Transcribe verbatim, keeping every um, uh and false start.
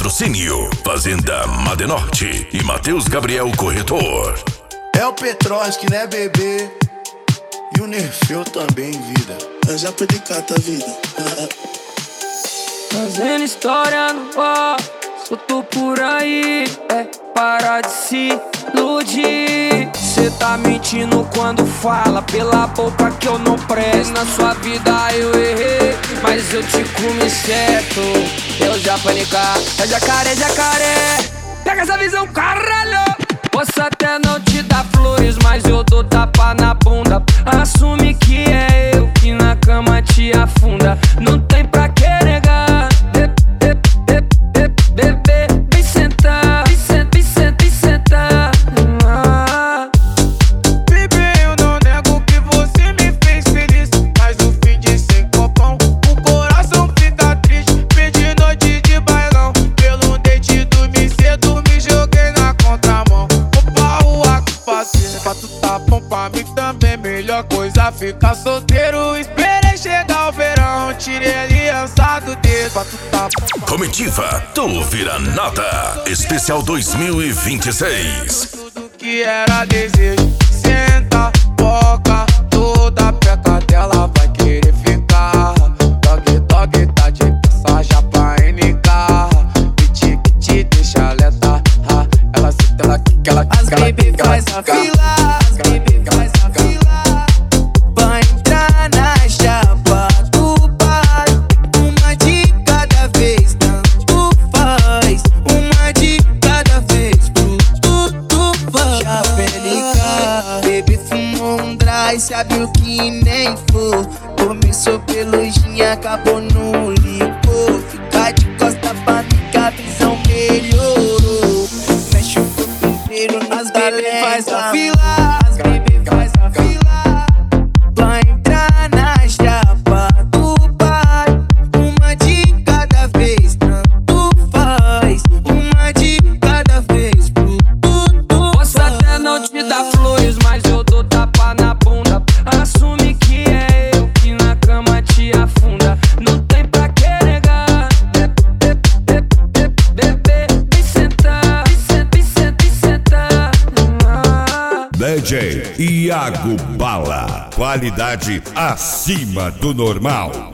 Patrocínio Fazenda Madenorte e Matheus Gabriel Corretor. É o Petrovski, né, bebê? E o Nerfeu também, vida. Eu já pude cata, vida. Fazendo história no ar, só tô por aí. É parar de se iludir. Cê tá mentindo quando fala pela boca que eu não presto. Na sua vida eu errei, mas eu te comi certo. Eu já panicar, é jacaré, jacaré. Pega essa visão, caralho. Posso até não te dar flores, mas eu dou tapa na bunda. Assume que é eu que na cama te afunda. Não tem pra que negar. Bebê, vem sentar, vem sentar, vem sentar, vem sentar. Ah. Bebê, eu não nego que você me fez feliz, mas no fim de sem copão o coração fica triste. Perdi noite de bailão, pelo dente dormi cedo, me joguei na contramão. Opa, o ato passei, pra tu tá bom, pra mim também. Melhor coisa ficar solteiro. Esperei chegar o verão, tirei a aliança do dedo, pra tu tá bom. Comitiva do Vira Nota Especial dois mil e vinte e seis. Tudo que era desejo, senta, boca, toda peca dela vai querer ficar. Dog, dog, tá de passagem pra N K. Piti que te deixa alerta. Ela senta, ela quica, ela quica. As baby faz a fila, as baby faz a fila. Vai entrar na chapa do pai. Uma de cada vez, tanto faz. Uma de cada vez, tudo, tudo faz. Chapelica, baby fumou um dry, sabe o que nem for. Começou pelo gin, acabou no licor. Fica de costa pra mim que a visão melhorou. Mexe o corpo inteiro nas baby faz a fila, as baby faz a fila. Vai entrar na chapa do pai. Uma de cada vez, tanto faz. Uma de cada vez, tudo. Posso até não te dar flores, mas eu dou tapa na bunda. Assume que é eu que na cama te afunda. Não tem pra que negar. Bebê, vem sentar, vem sentar, vem sentar, vem sentar. Ah. D J Iago Bala, qualidade acima do normal.